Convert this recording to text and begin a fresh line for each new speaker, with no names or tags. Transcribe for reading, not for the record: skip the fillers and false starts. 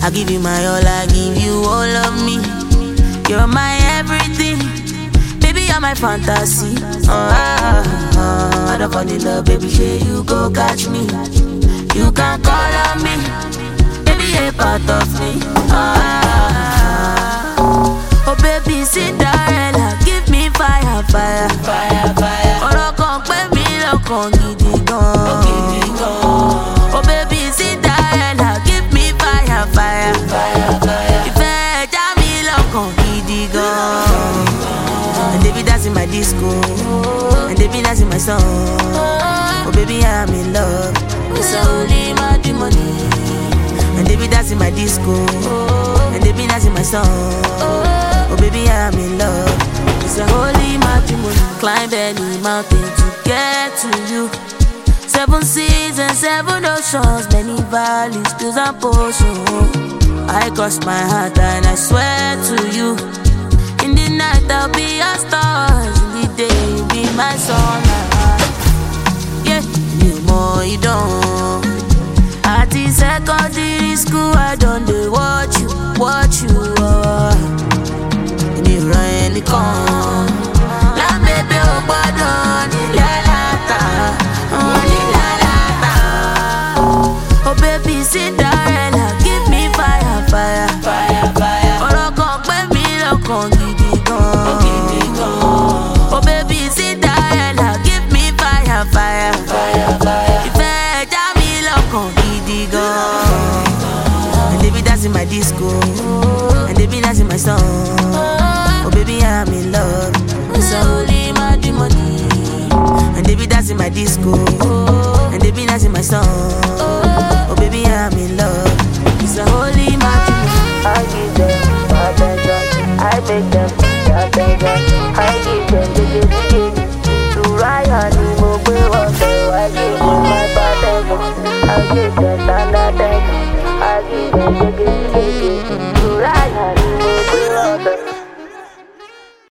I give you my all, I give you all of me. You're my everything, baby, you're my fantasy. I don't fall in love, baby, here you go catch me. You can call on me, baby, a part of me. Oh baby, Cinderella, give me fire, fire, fire, fire. Ọ̀rọ̀ kan pé mi lọ́kàn gidi gan. Oh baby, Cinderella, give me fire, fire, fire, fire. Ìfẹ́ já mi lọ́kàn gidi gan. And they be dancing my disco, and they be dancing my song. Oh baby, I'm in love, it's only matrimony. And they be dancing my disco, and they be dancing my song. Oh baby, I'm in love, it's a holy matrimony. Climb any mountain to get to you. 7 seas and 7 oceans, many valleys, hills and portions. I cross my heart and I swear to you, in the night I'll be your stars, in the day you'll be my sun. Yeah, you more you don't. At the secondary school, I don't dey watch you. Me run the con. La baby o gbọ́dọ̀ ní lálátà, ní lálátà. Oh baby, Cinderella, give me fire, fire, fire, fire. Ọ̀rọ̀ kan pé mi lọ́kàn gidi gan. Oh baby, Cinderella, give me fire, fire, fire, fire. Ìfẹ́ já mi lọ́kàn gidi gan. And they be dancing my disco, and they be dancing my song. Oh baby, I'm in love, it's a holy matrimony. And they be dancing my disco, and they be dancing my song. Oh baby, I'm in love, it's a holy matrimony.
I give them attention, I make them attention. I give them the to ride on the mobile water. I give them my attention, I give them attention. I give them